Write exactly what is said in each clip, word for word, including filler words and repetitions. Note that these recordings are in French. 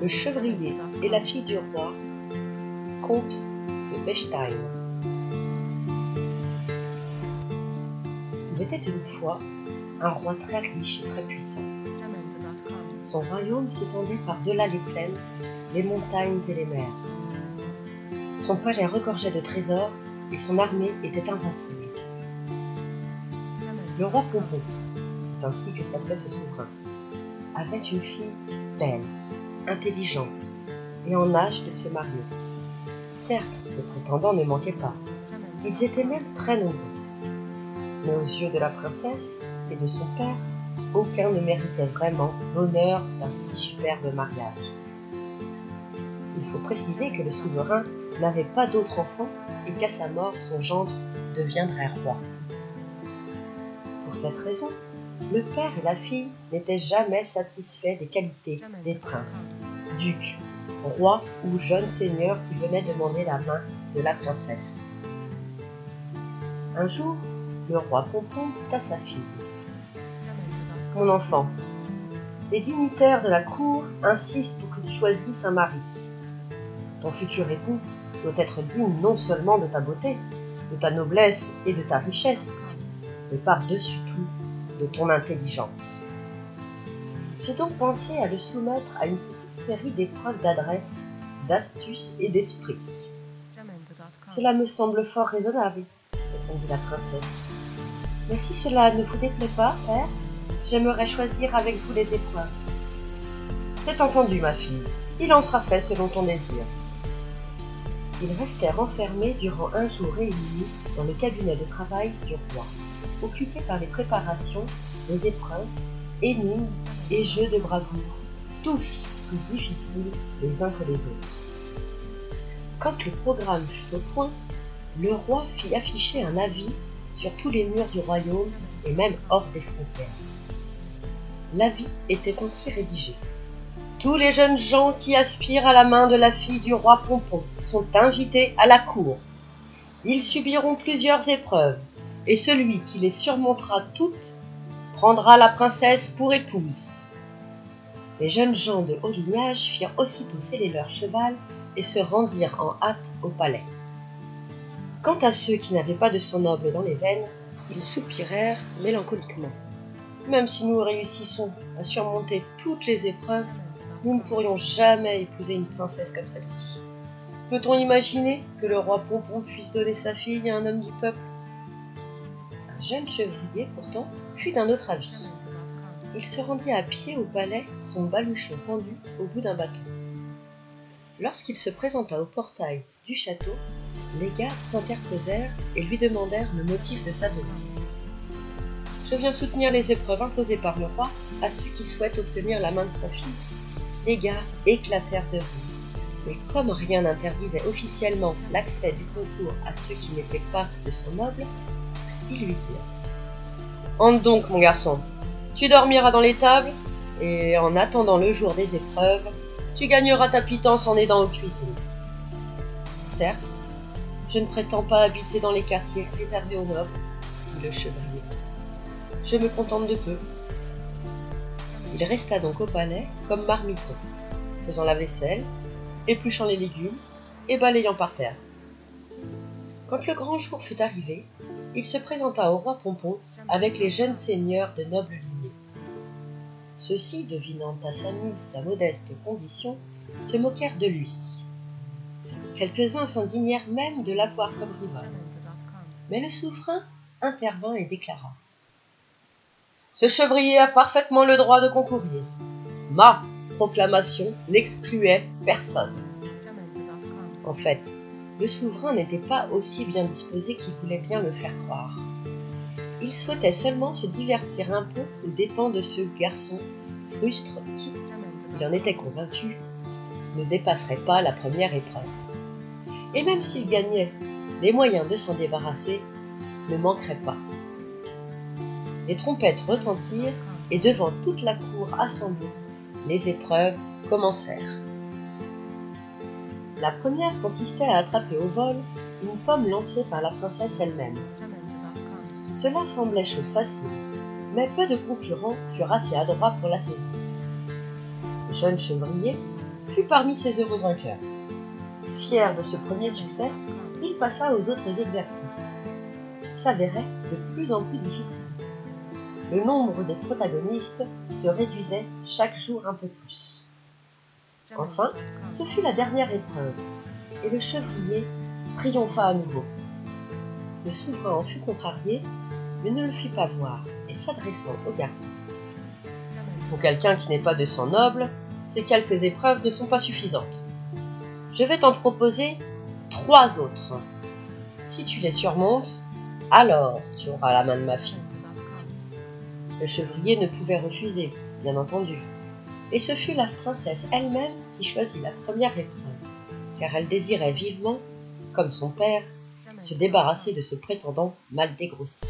Le chevrier et la fille du roi, conte de Bechstein. Il était une fois un roi très riche et très puissant. Son royaume s'étendait par-delà les plaines, les montagnes et les mers. Son palais regorgeait de trésors et son armée était invincible. Le roi Pompon, c'est ainsi que s'appelait ce souverain, avait une fille belle, intelligente et en âge de se marier. Certes, les prétendants ne manquaient pas. Ils étaient même très nombreux. Mais aux yeux de la princesse et de son père, aucun ne méritait vraiment l'honneur d'un si superbe mariage. Il faut préciser que le souverain n'avait pas d'autre enfant et qu'à sa mort, son gendre deviendrait roi. Pour cette raison, le père et la fille n'étaient jamais satisfaits des qualités des princes, ducs, rois ou jeunes seigneurs qui venaient demander la main de la princesse. Un jour, le roi Pompon dit à sa fille : « Mon enfant, les dignitaires de la cour insistent pour que tu choisisses un mari. Ton futur époux doit être digne non seulement de ta beauté, de ta noblesse et de ta richesse, mais par-dessus tout de ton intelligence. J'ai donc pensé à le soumettre à une petite série d'épreuves d'adresse, d'astuce et d'esprit. » « Cela me semble fort raisonnable, » répondit la princesse. « Mais si cela ne vous déplaît pas, père, j'aimerais choisir avec vous les épreuves. »« C'est entendu, ma fille, il en sera fait selon ton désir. » Ils restèrent enfermés durant un jour et une nuit dans le cabinet de travail du roi, occupés par les préparations, les épreuves, énigmes et jeux de bravoure, tous plus difficiles les uns que les autres. Quand le programme fut au point, le roi fit afficher un avis sur tous les murs du royaume et même hors des frontières. L'avis était ainsi rédigé. « Tous les jeunes gens qui aspirent à la main de la fille du roi Pompon sont invités à la cour. Ils subiront plusieurs épreuves, et celui qui les surmontera toutes prendra la princesse pour épouse. » Les jeunes gens de haut lignage firent aussitôt seller leur cheval et se rendirent en hâte au palais. Quant à ceux qui n'avaient pas de sang noble dans les veines, ils soupirèrent mélancoliquement. « Même si nous réussissons à surmonter toutes les épreuves, nous ne pourrions jamais épouser une princesse comme celle-ci. Peut-on imaginer que le roi Pompon puisse donner sa fille à un homme du peuple ?» Un jeune chevrier, pourtant, fut d'un autre avis. Il se rendit à pied au palais, son baluchon pendu au bout d'un bâton. Lorsqu'il se présenta au portail du château, les gardes s'interposèrent et lui demandèrent le motif de sa venue. « Je viens soutenir les épreuves imposées par le roi à ceux qui souhaitent obtenir la main de sa fille. » Les gardes éclatèrent de rire, mais comme rien n'interdisait officiellement l'accès du concours à ceux qui n'étaient pas de sang noble, ils lui dirent : « Entre donc, mon garçon, tu dormiras dans l'étable, et en attendant le jour des épreuves, tu gagneras ta pitance en aidant aux cuisines. Certes, je ne prétends pas habiter dans les quartiers réservés aux nobles, dit le chevrier. Je me contente de peu. » Il resta donc au palais comme marmiton, faisant la vaisselle, épluchant les légumes et balayant par terre. Quand le grand jour fut arrivé, il se présenta au roi Pompon avec les jeunes seigneurs de noble lignée. Ceux-ci, devinant à sa mise sa modeste condition, se moquèrent de lui. Quelques-uns s'indignèrent même de l'avoir comme rival. Mais le souverain intervint et déclara : « Ce chevrier a parfaitement le droit de concourir. Ma proclamation n'excluait personne. » En fait, le souverain n'était pas aussi bien disposé qu'il voulait bien le faire croire. Il souhaitait seulement se divertir un peu aux dépens de ce garçon frustre qui, il en était convaincu, ne dépasserait pas la première épreuve. Et même s'il gagnait, les moyens de s'en débarrasser ne manqueraient pas. Les trompettes retentirent et devant toute la cour assemblée, les épreuves commencèrent. La première consistait à attraper au vol une pomme lancée par la princesse elle-même. Cela semblait chose facile, mais peu de concurrents furent assez adroits pour la saisir. Le jeune chevrier, fut parmi ces heureux vainqueurs. Fier de ce premier succès, il passa aux autres exercices, qui s'avéraient de plus en plus difficiles. Le nombre des protagonistes se réduisait chaque jour un peu plus. Enfin, ce fut la dernière épreuve, et le chevrier triompha à nouveau. Le souverain en fut contrarié, mais ne le fit pas voir, et s'adressant au garçon. Pour quelqu'un qui n'est pas de sang noble, ces quelques épreuves ne sont pas suffisantes. Je vais t'en proposer trois autres. Si tu les surmontes, alors tu auras la main de ma fille. Le chevrier ne pouvait refuser, bien entendu, et ce fut la princesse elle-même qui choisit la première épreuve, car elle désirait vivement, comme son père, se débarrasser de ce prétendant mal dégrossi.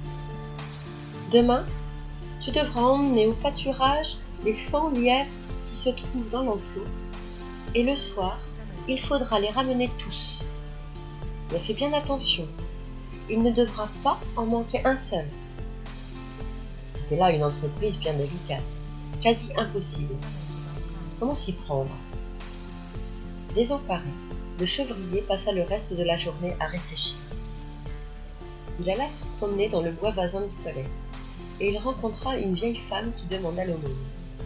Demain, tu devras emmener au pâturage les cent lièvres qui se trouvent dans l'enclos, et le soir, il faudra les ramener tous. Mais fais bien attention, il ne devra pas en manquer un seul. C'était là une entreprise bien délicate, quasi impossible. Comment s'y prendre? Désemparé, le chevrier passa le reste de la journée à réfléchir. Il alla se promener dans le bois voisin du palais, et il rencontra une vieille femme qui demanda l'aumône.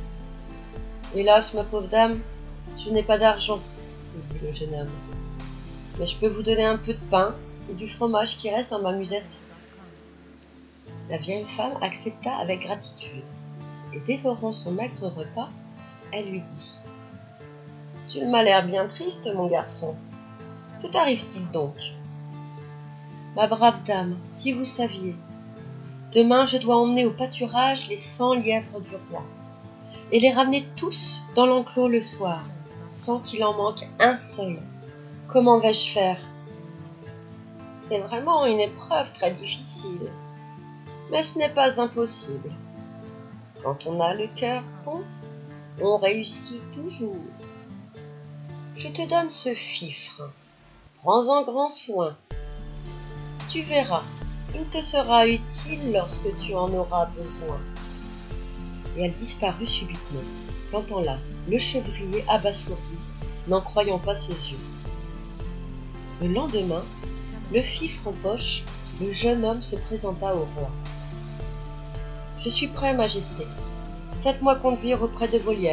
« Hélas, ma pauvre dame, je n'ai pas d'argent, » lui dit le jeune homme. « Mais je peux vous donner un peu de pain et du fromage qui reste dans ma musette. » La vieille femme accepta avec gratitude, et dévorant son maigre repas, elle lui dit « Tu m'as l'air bien triste, mon garçon. Que t'arrive-t-il donc ?»« Ma brave dame, si vous saviez, demain je dois emmener au pâturage les cent lièvres du roi, et les ramener tous dans l'enclos le soir, sans qu'il en manque un seul. Comment vais-je faire ? C'est vraiment une épreuve très difficile, mais ce n'est pas impossible. Quand on a le cœur bon, on réussit toujours. Je te donne ce fifre. Prends-en grand soin. Tu verras, il te sera utile lorsque tu en auras besoin. » Et elle disparut subitement, plantant là le chevrier abasourdi, n'en croyant pas ses yeux. Le lendemain, le fifre en poche, le jeune homme se présenta au roi. « Je suis prêt, Majesté. Faites-moi conduire auprès de vos lièvres. »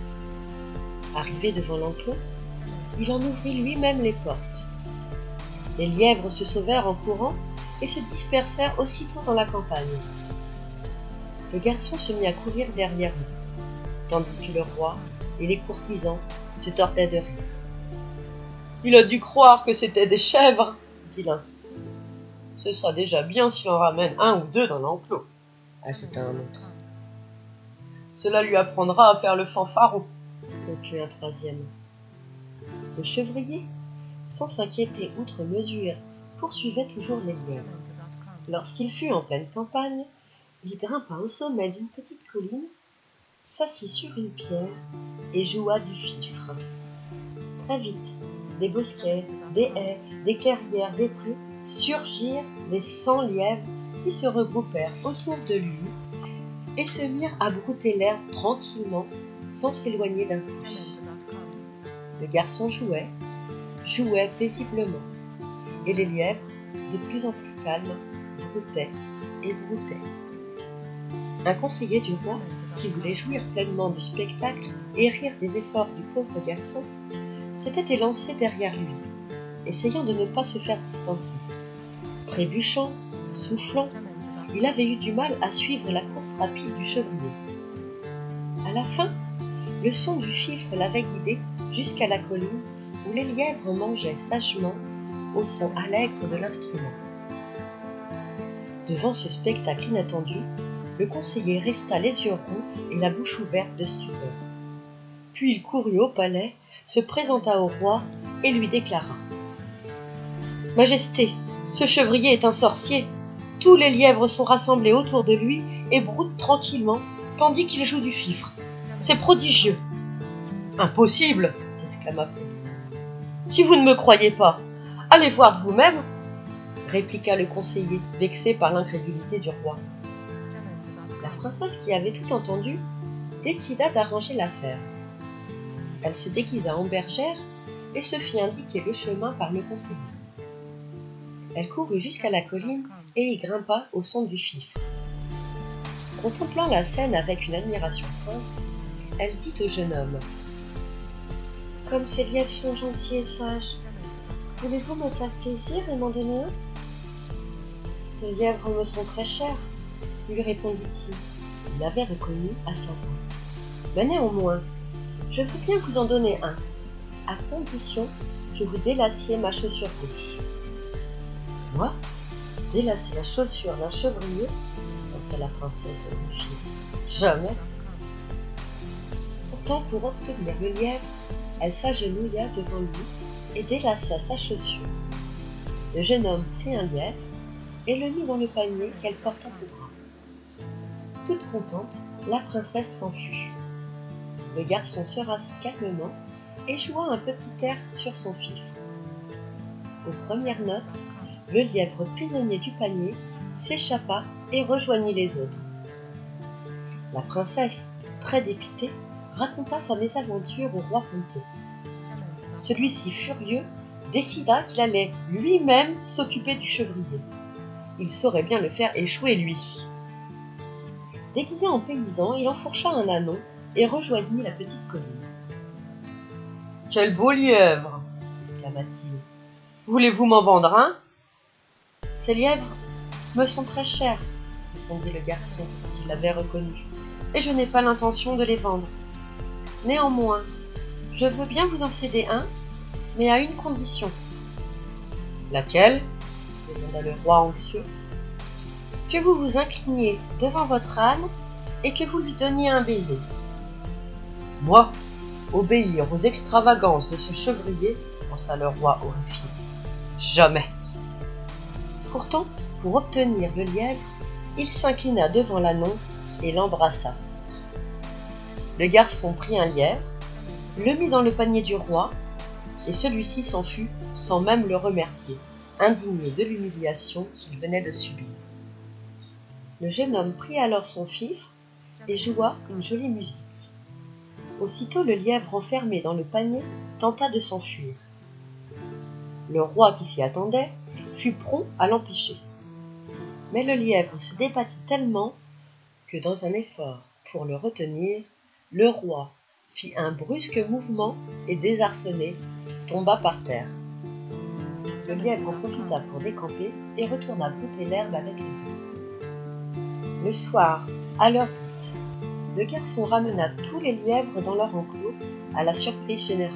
Arrivé devant l'enclos, il en ouvrit lui-même les portes. Les lièvres se sauvèrent en courant et se dispersèrent aussitôt dans la campagne. Le garçon se mit à courir derrière eux, tandis que le roi et les courtisans se tordaient de rire. « Il a dû croire que c'était des chèvres, » dit l'un. « Ce sera déjà bien s'il en ramène un ou deux dans l'enclos, » ajouta un autre. « Cela lui apprendra à faire le fanfaron, » conclut un troisième. Le chevrier, sans s'inquiéter outre mesure, poursuivait toujours les lièvres. Lorsqu'il fut en pleine campagne, il grimpa au sommet d'une petite colline, s'assit sur une pierre et joua du fifre. Très vite, des bosquets, des haies, des clairières, des prés surgirent les cent lièvres qui se regroupèrent autour de lui et se mirent à brouter l'herbe tranquillement, sans s'éloigner d'un pouce. Le garçon jouait, jouait paisiblement, et les lièvres, de plus en plus calmes, broutaient et broutaient. Un conseiller du roi, qui voulait jouir pleinement du spectacle et rire des efforts du pauvre garçon, s'était élancé derrière lui, essayant de ne pas se faire distancer. Trébuchant, soufflant, il avait eu du mal à suivre la course rapide du chevrier. À la fin, le son du fifre l'avait guidé jusqu'à la colline où les lièvres mangeaient sagement au son allègre de l'instrument. Devant ce spectacle inattendu, le conseiller resta les yeux ronds et la bouche ouverte de stupeur. Puis il courut au palais, se présenta au roi et lui déclara « Majesté, ce chevrier est un sorcier. Tous les lièvres sont rassemblés autour de lui et broutent tranquillement, tandis qu'il joue du fifre. C'est prodigieux. »« Impossible !» s'exclama Paul. « Si vous ne me croyez pas, allez voir de vous-même, » répliqua le conseiller, vexé par l'incrédulité du roi. La princesse, qui avait tout entendu, décida d'arranger l'affaire. Elle se déguisa en bergère et se fit indiquer le chemin par le conseiller. Elle courut jusqu'à la colline et y grimpa au son du fifre. Contemplant la scène avec une admiration feinte, elle dit au jeune homme : « Comme ces lièvres sont gentils et sages, voulez-vous me faire plaisir et m'en donner un ? » Ces lièvres me sont très chers, lui répondit-il. Il l'avait reconnu à sa voix. Mais néanmoins, je veux bien vous en donner un, à condition que vous délassiez ma chaussure gauche. Moi, délasser la chaussure d'un chevrier, pensa la princesse horrifiée. Jamais. Pourtant, pour obtenir le lièvre, elle s'agenouilla devant lui et délassa sa chaussure. Le jeune homme prit un lièvre et le mit dans le panier qu'elle porta au bras. Toute contente, la princesse s'enfuit. Le garçon se rassit calmement et joua un petit air sur son fifre. Aux premières notes, le lièvre prisonnier du panier s'échappa et rejoignit les autres. La princesse, très dépitée, raconta sa mésaventure au roi Pompon. Celui-ci, furieux, décida qu'il allait lui-même s'occuper du chevrier. Il saurait bien le faire échouer, lui. Déguisé en paysan, il enfourcha un ânon et rejoignit la petite colline. « Quel beau lièvre !» s'exclama-t-il. « Voulez-vous m'en vendre un ?»« Ces lièvres me sont très chers, » répondit le garçon, qui l'avait reconnu, « et je n'ai pas l'intention de les vendre. Néanmoins, je veux bien vous en céder un, mais à une condition. »« Laquelle ?» demanda le roi anxieux. « Que vous vous incliniez devant votre âne et que vous lui donniez un baiser. »« Moi, obéir aux extravagances de ce chevrier, » pensa le roi horrifié. « Jamais !» Pourtant, pour obtenir le lièvre, il s'inclina devant l'ânon et l'embrassa. Le garçon prit un lièvre, le mit dans le panier du roi, et celui-ci s'enfuit sans même le remercier, indigné de l'humiliation qu'il venait de subir. Le jeune homme prit alors son fifre et joua une jolie musique. Aussitôt le lièvre enfermé dans le panier tenta de s'enfuir. Le roi qui s'y attendait fut prompt à l'empêcher. Mais le lièvre se débattit tellement que dans un effort pour le retenir, le roi fit un brusque mouvement et désarçonné, tomba par terre. Le lièvre en profita pour décamper et retourna brouter l'herbe avec les autres. Le soir, à l'heure dite, le garçon ramena tous les lièvres dans leur enclos à la surprise générale.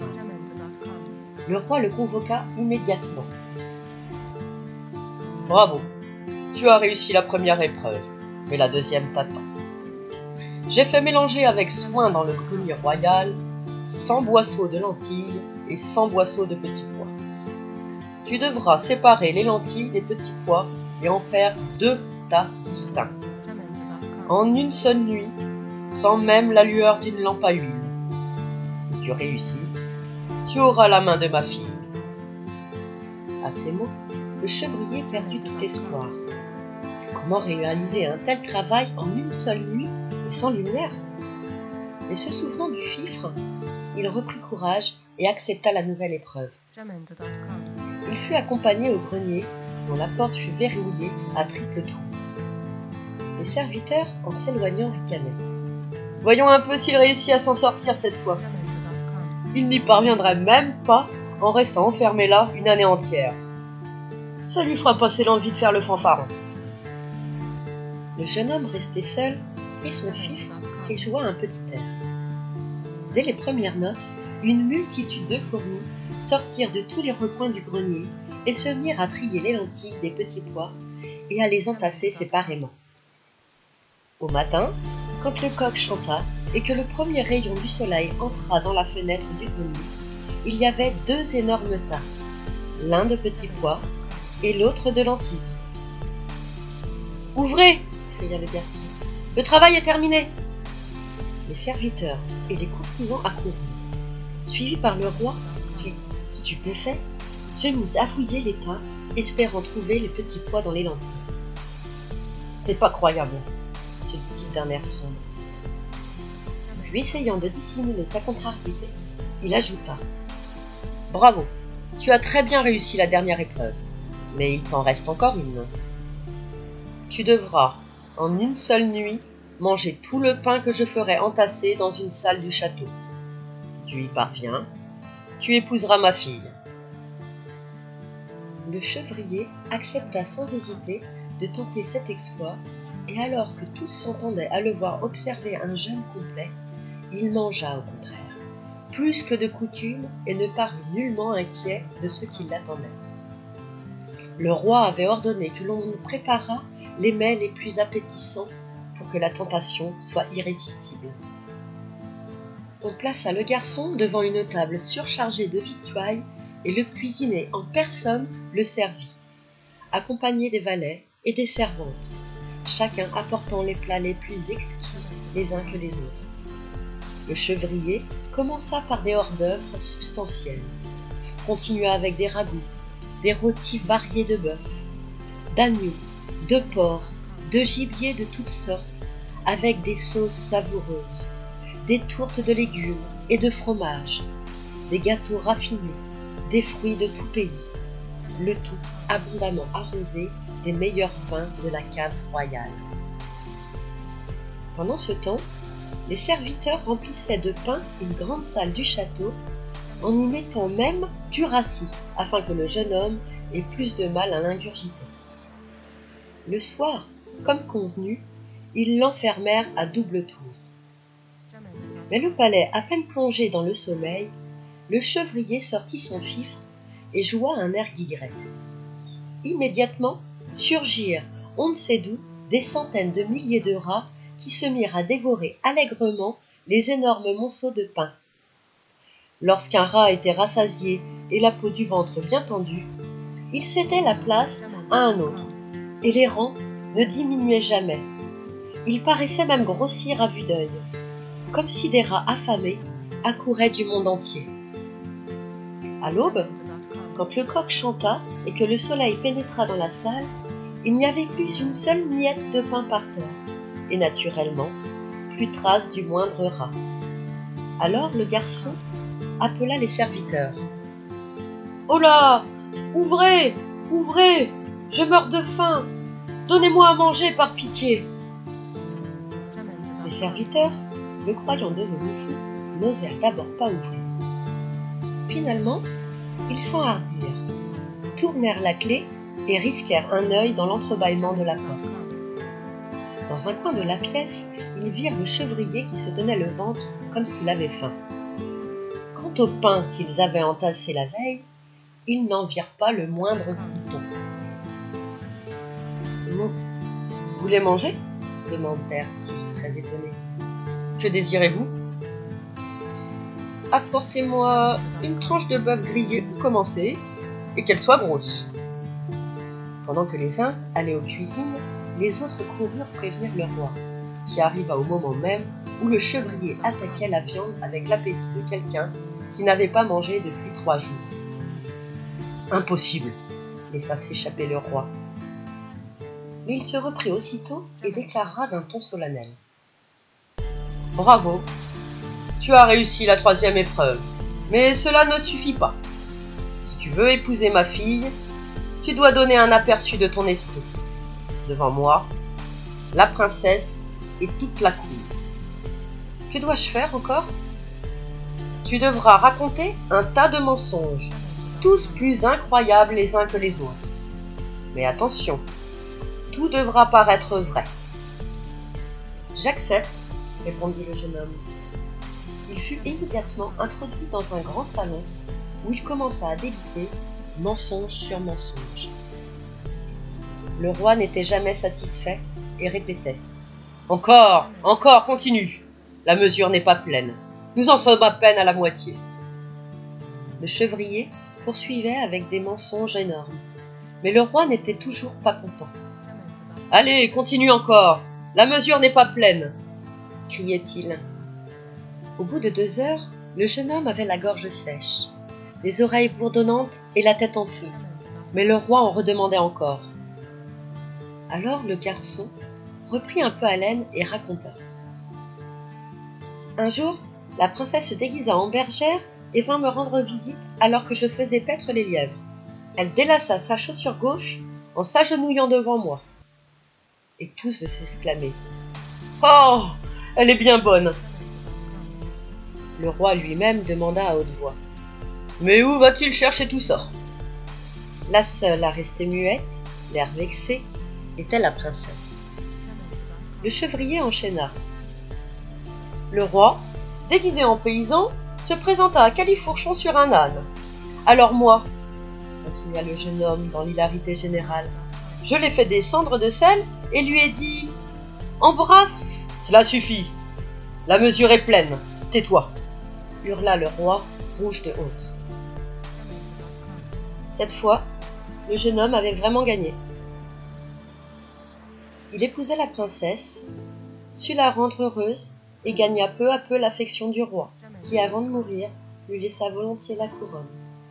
Le roi le convoqua immédiatement. « Bravo, tu as réussi la première épreuve, mais la deuxième t'attend. J'ai fait mélanger avec soin dans le grenier royal cent boisseaux de lentilles et cent boisseaux de petits pois. Tu devras séparer les lentilles des petits pois et en faire deux tas distincts. En une seule nuit, sans même la lueur d'une lampe à huile. Si tu réussis, tu auras la main de ma fille. » À ces mots, le chevrier perdit tout espoir. Comment réaliser un tel travail en une seule nuit et sans lumière ? Mais se souvenant du fifre, il reprit courage et accepta la nouvelle épreuve. Il fut accompagné au grenier, dont la porte fut verrouillée à triple trou. Les serviteurs, en s'éloignant, ricanaient. « Voyons un peu s'il réussit à s'en sortir cette fois. Il n'y parviendrait même pas en restant enfermé là une année entière. Ça lui fera passer l'envie de faire le fanfaron. » Le jeune homme resté seul prit son fifre et joua un petit air. Dès les premières notes, une multitude de fourmis sortirent de tous les recoins du grenier et se mirent à trier les lentilles des petits pois et à les entasser séparément. Au matin, quand le coq chanta et que le premier rayon du soleil entra dans la fenêtre du grenier, il y avait deux énormes tas, l'un de petits pois et l'autre de lentilles. « Ouvrez !» cria le garçon. « Le travail est terminé !» Les serviteurs et les courtisans accoururent, suivis par le roi qui, stupéfait, se mit à fouiller les tas, espérant trouver les petits pois dans les lentilles. « Ce n'est pas croyable !» se dit-il d'un air sombre. Puis, essayant de dissimuler sa contrariété, Il ajouta : « Bravo, tu as très bien réussi la dernière épreuve, mais il t'en reste encore une. Tu devras, en une seule nuit, manger tout le pain que je ferai entasser dans une salle du château. Si tu y parviens, tu épouseras ma fille. » Le chevrier accepta sans hésiter de tenter cet exploit, et alors que tous s'entendaient à le voir observer un jeûne complet, il mangea au contraire, plus que de coutume, et ne parut nullement inquiet de ceux qui l'attendaient. Le roi avait ordonné que l'on préparât les mets les plus appétissants pour que la tentation soit irrésistible. On plaça le garçon devant une table surchargée de victuailles et le cuisinier en personne le servit, accompagné des valets et des servantes, chacun apportant les plats les plus exquis les uns que les autres. Le chevrier commença par des hors-d'œuvre substantiels, continua avec des ragoûts, des rôtis variés de bœuf, d'agneau, de porc, de gibier de toutes sortes, avec des sauces savoureuses, des tourtes de légumes et de fromage, des gâteaux raffinés, des fruits de tout pays, le tout abondamment arrosé des meilleurs vins de la cave royale. Pendant ce temps, les serviteurs remplissaient de pain une grande salle du château, en y mettant même du rassis, afin que le jeune homme ait plus de mal à l'ingurgiter. Le soir, comme convenu, ils l'enfermèrent à double tour. Mais le palais à peine plongé dans le sommeil, le chevrier sortit son fifre et joua un air guilleret. Immédiatement surgirent, on ne sait d'où, des centaines de milliers de rats qui se mirent à dévorer allègrement les énormes monceaux de pain. Lorsqu'un rat était rassasié et la peau du ventre bien tendue, il cédait la place à un autre, et les rangs ne diminuaient jamais. Ils paraissaient même grossir à vue d'œil, comme si des rats affamés accouraient du monde entier. À l'aube, quand le coq chanta et que le soleil pénétra dans la salle, il n'y avait plus une seule miette de pain par terre, et naturellement, plus trace du moindre rat. Alors le garçon appela les serviteurs. « Oh là ! Ouvrez ! Ouvrez ! Je meurs de faim ! Donnez-moi à manger par pitié !» Les serviteurs, le croyant devenu fou, n'osèrent d'abord pas ouvrir. Finalement, ils s'enhardirent, tournèrent la clé et risquèrent un œil dans l'entrebâillement de la porte. Dans un coin de la pièce, ils virent le chevrier qui se tenait le ventre comme s'il avait faim. Quant au pain qu'ils avaient entassé la veille, ils n'en virent pas le moindre glouton. « Vous voulez manger ?» demandèrent-ils très étonnés. « Que désirez-vous ? » ?»« Apportez-moi une tranche de bœuf grillé pour commencer, et qu'elle soit grosse. » Pendant que les uns allaient aux cuisines, les autres coururent prévenir le roi, qui arriva au moment même où le chevrier attaquait la viande avec l'appétit de quelqu'un qui n'avait pas mangé depuis trois jours. « Impossible !» laissa s'échapper le roi. Mais il se reprit aussitôt et déclara d'un ton solennel. « Bravo ! Tu as réussi la troisième épreuve, mais cela ne suffit pas. Si tu veux épouser ma fille, tu dois donner un aperçu de ton esprit. Devant moi, la princesse et toute la cour. Que dois-je faire encore ? Tu devras raconter un tas de mensonges, tous plus incroyables les uns que les autres. Mais attention, tout devra paraître vrai. »« J'accepte, » répondit le jeune homme. Il fut immédiatement introduit dans un grand salon où il commença à débiter mensonge sur mensonge. Le roi n'était jamais satisfait et répétait : « Encore, encore, continue. La mesure n'est pas pleine. Nous en sommes à peine à la moitié. » Le chevrier poursuivait avec des mensonges énormes, mais le roi n'était toujours pas content. « Allez, continue encore. La mesure n'est pas pleine. » criait-il. Au bout de deux heures, le jeune homme avait la gorge sèche, les oreilles bourdonnantes et la tête en feu, mais le roi en redemandait encore. Alors le garçon reprit un peu haleine et raconta. Un jour, la princesse se déguisa en bergère et vint me rendre visite alors que je faisais paître les lièvres. Elle délaça sa chaussure gauche en s'agenouillant devant moi. Et tous de s'exclamer « Oh, elle est bien bonne !» Le roi lui-même demanda à haute voix « Mais où va-t-il chercher tout ça ?» La seule à rester muette, l'air vexé, était la princesse. Le chevrier enchaîna. Le roi, déguisé en paysan, se présenta à Califourchon sur un âne. Alors moi, continua le jeune homme dans l'hilarité générale, je l'ai fait descendre de selle et lui ai dit « Embrasse !»« Cela suffit. La mesure est pleine. Tais-toi !» hurla le roi, rouge de honte. Cette fois, le jeune homme avait vraiment gagné. Il épousa la princesse, sut la rendre heureuse et gagna peu à peu l'affection du roi, qui, avant de mourir, lui laissa volontiers la couronne.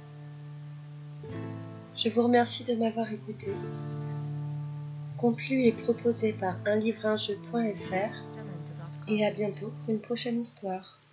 Je vous remercie de m'avoir écouté. Conte lu et proposé par un livre un jeu point f r et à bientôt pour une prochaine histoire.